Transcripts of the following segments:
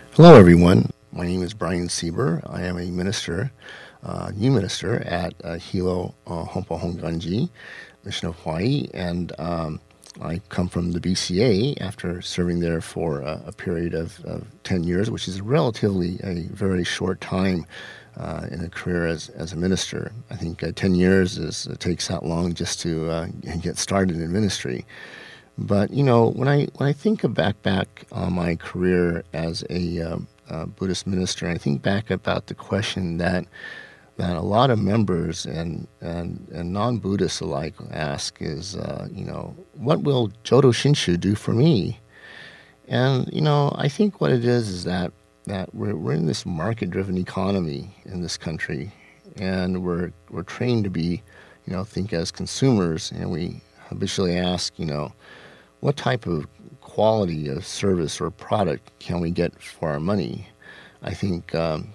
Hello, everyone. My name is Brian Sieber. I am a minister, new minister at Hilo Hompo Honganji Mission of Hawaii, and I come from the BCA after serving there for a period of 10 years, which is relatively a very short time in a career as a minister. I think 10 years takes that long just to get started in ministry. But when I think back on my career as a Buddhist minister, I think back about the question that a lot of members and non-Buddhists alike ask is, what will Jodo Shinshu do for me? And I think what it is that we're in this market-driven economy in this country, and we're trained to be, think as consumers, and we habitually ask, what type of quality of service or product can we get for our money? I think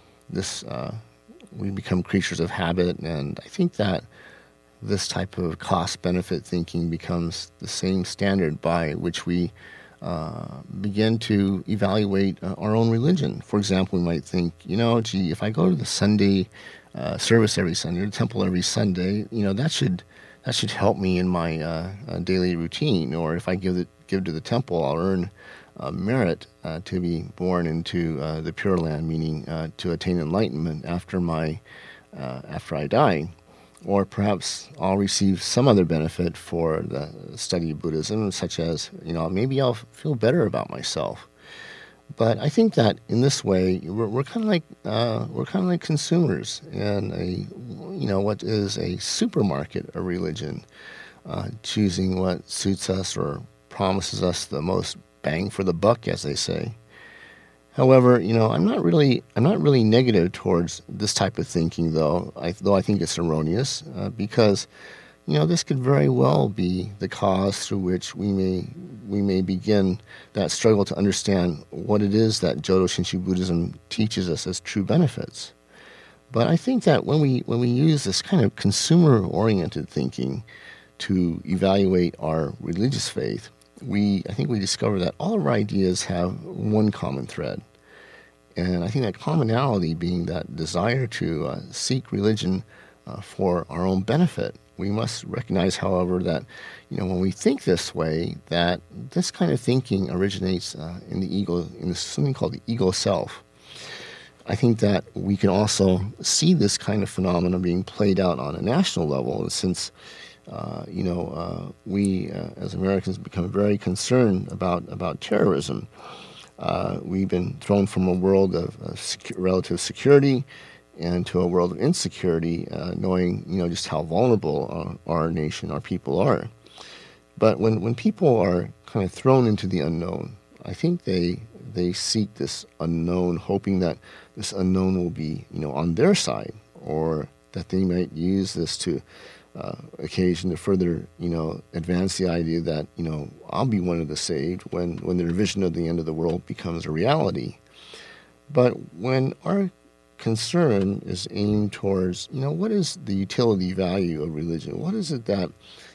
we become creatures of habit, and I think that this type of cost-benefit thinking becomes the same standard by which we begin to evaluate our own religion. For example, we might think, if I go to the Sunday service every Sunday, or the temple every Sunday, that should help me in my daily routine. Or if I give to the temple, I'll earn merit to be born into the Pure Land, meaning to attain enlightenment after I die. Or perhaps I'll receive some other benefit for the study of Buddhism, such as maybe I'll feel better about myself. But I think that in this way, we're kind of like consumers in what is a supermarket of religion, choosing what suits us or promises us the most bang for the buck, as they say. However, I'm not really negative towards this type of thinking, though I think it's erroneous, because this could very well be the cause through which we may begin that struggle to understand what it is that Jodo Shinshu Buddhism teaches us as true benefits. But I think that when we use this kind of consumer-oriented thinking to evaluate our religious faith, I think we discover that all of our ideas have one common thread. And I think that commonality being that desire to seek religion for our own benefit. We must recognize, however, that when we think this way, that this kind of thinking originates in the ego, in something called the ego self. I think that we can also see this kind of phenomenon being played out on a national level, and since we as Americans become very concerned about terrorism. We've been thrown from a world of relative security into a world of insecurity, knowing just how vulnerable our nation, our people are. But when people are kind of thrown into the unknown, I think they seek this unknown, hoping that this unknown will be on their side, or that they might use this to occasion to further, advance the idea that, I'll be one of the saved when their vision of the end of the world becomes a reality. But when our concern is aimed towards, what is the utility value of religion? What is it that,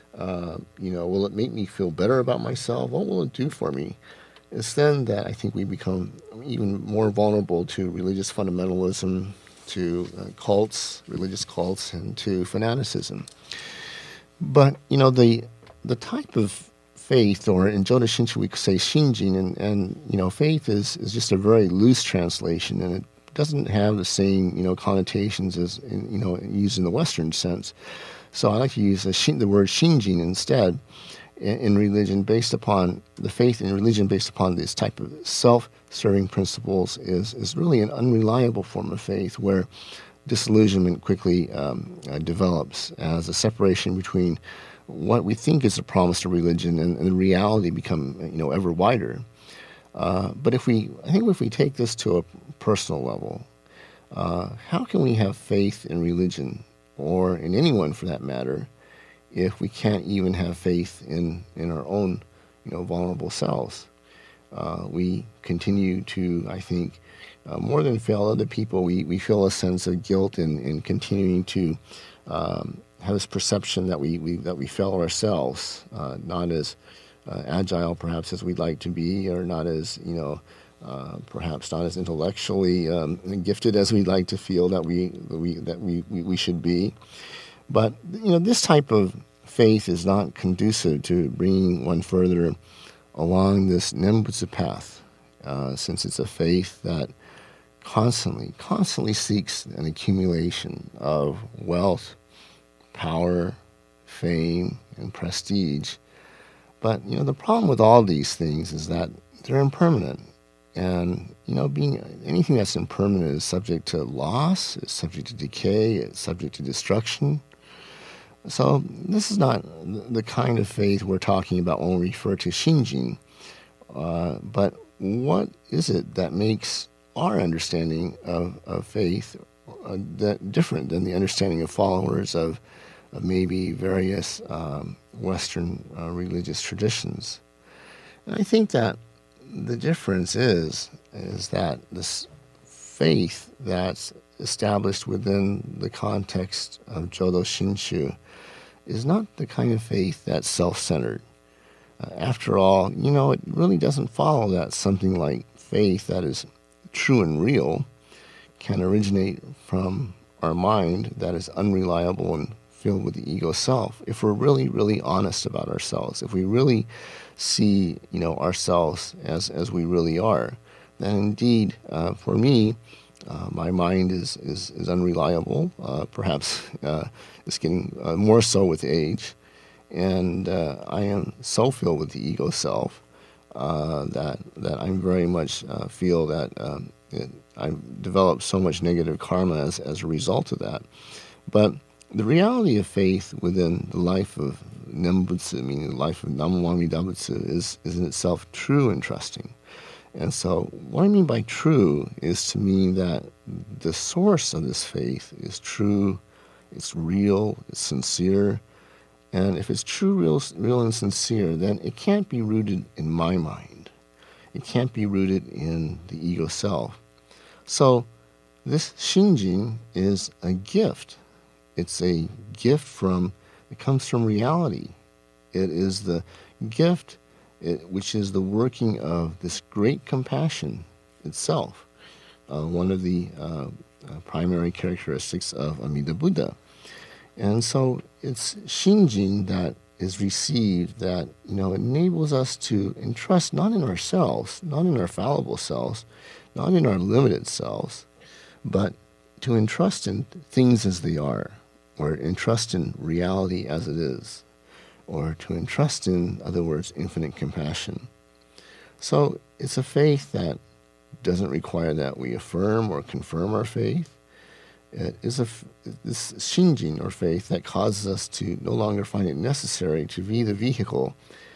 will it make me feel better about myself? What will it do for me? It's then that I think we become even more vulnerable to religious fundamentalism, to religious cults, and to fanaticism. But, the type of faith, or in Jodo Shinshu we could say Shinjin, and faith is just a very loose translation, and it doesn't have the same, connotations as, used in the Western sense. So I like to use the word Shinjin instead in religion, based upon the faith in religion based upon this type of self-serving principles is really an unreliable form of faith, where disillusionment quickly develops as a separation between what we think is the promise of religion and the reality become ever wider. But if we take this to a personal level, how can we have faith in religion, or in anyone for that matter, if we can't even have faith in our own vulnerable selves? We continue to, I think, more than fail other people, we feel a sense of guilt in continuing to have this perception that we fail ourselves, not as agile perhaps as we'd like to be, or not as perhaps not as intellectually gifted as we'd like to feel that we should be. But this type of faith is not conducive to bringing one further along this Nembutsu path, since it's a faith that constantly seeks an accumulation of wealth, power, fame, and prestige. But the problem with all these things is that they're impermanent, and being anything that's impermanent is subject to loss, is subject to decay, it's subject to destruction. So this is not the kind of faith we're talking about when we refer to Shinjin. But what is it that makes our understanding of faith that different than the understanding of followers of maybe various Western religious traditions? And I think that the difference is that this faith that's established within the context of Jodo Shinshu is not the kind of faith that's self-centered. After all, it really doesn't follow that something like faith that is true and real can originate from our mind that is unreliable and filled with the ego self. If we're really, really honest about ourselves, if we really see, ourselves as we really are, then indeed, for me, my mind is unreliable. Perhaps it's getting more so with age, and I am so filled with the ego self that I'm very much feel that I've developed so much negative karma as a result of that. But the reality of faith within the life of Nembutsu, meaning the life of Namu Amidabutsu, is in itself true and trusting. And so what I mean by true is to mean that the source of this faith is true, it's real, it's sincere. And if it's true, real and sincere, then it can't be rooted in my mind. It can't be rooted in the ego self. So this Shinjin is a gift. It's a gift it comes from reality. It is the gift which is the working of this great compassion itself, one of the primary characteristics of Amida Buddha. And so it's Shinjin that is received that, enables us to entrust not in ourselves, not in our fallible selves, not in our limited selves, but to entrust in things as they are, or entrust in reality as it is, or to entrust in other words, infinite compassion. So it's a faith that doesn't require that we affirm or confirm our faith. It is this Shinjin, or faith, that causes us to no longer find it necessary to be the vehicle,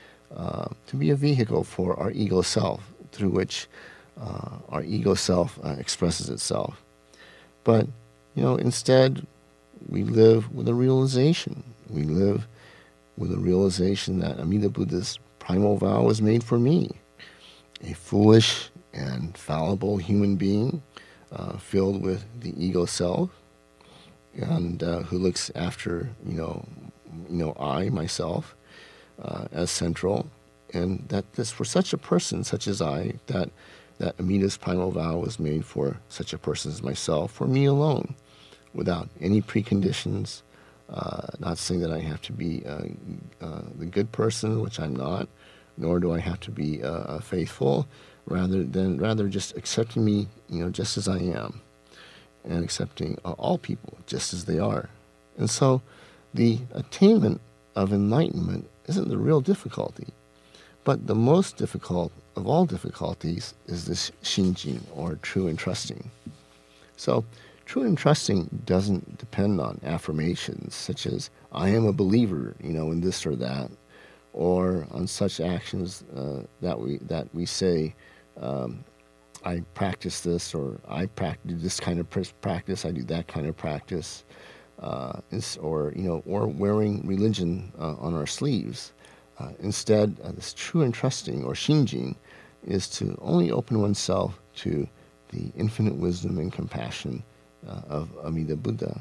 to be a vehicle for our ego self, through which our ego self expresses itself. But, instead, we live with a realization. We live with a realization that Amida Buddha's primal vow was made for me, a foolish and fallible human being filled with the ego self, and who looks after, I, myself, as central, and that this for such a person, such as I, that Amida's primal vow was made for such a person as myself, for me alone, without any preconditions. Not saying that I have to be the good person, which I'm not, nor do I have to be faithful. Rather just accepting me, just as I am, and accepting all people just as they are. And so, the attainment of enlightenment isn't the real difficulty, but the most difficult of all difficulties is this Shinjin, or true and trusting. So, true and trusting doesn't depend on affirmations such as "I am a believer," in this or that, or on such actions that we say, "I practice this," or "I do this kind of practice," "I do that kind of practice," or wearing religion on our sleeves. Instead, this true and trusting, or Shinjin, is to only open oneself to the infinite wisdom and compassion of Amida Buddha.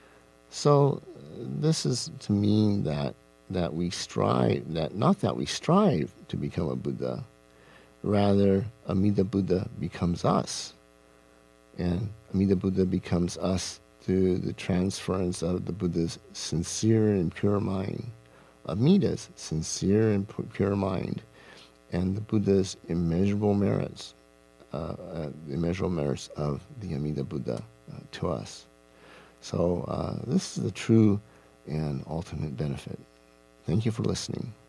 So this is to mean that we strive, not that we strive to become a Buddha, Rather, Amida Buddha becomes us. And Amida Buddha becomes us through the transference of the Buddha's sincere and pure mind, Amida's sincere and pure mind, and the Buddha's immeasurable merits, the immeasurable merits of the Amida Buddha to us. So this is the true and ultimate benefit. Thank you for listening.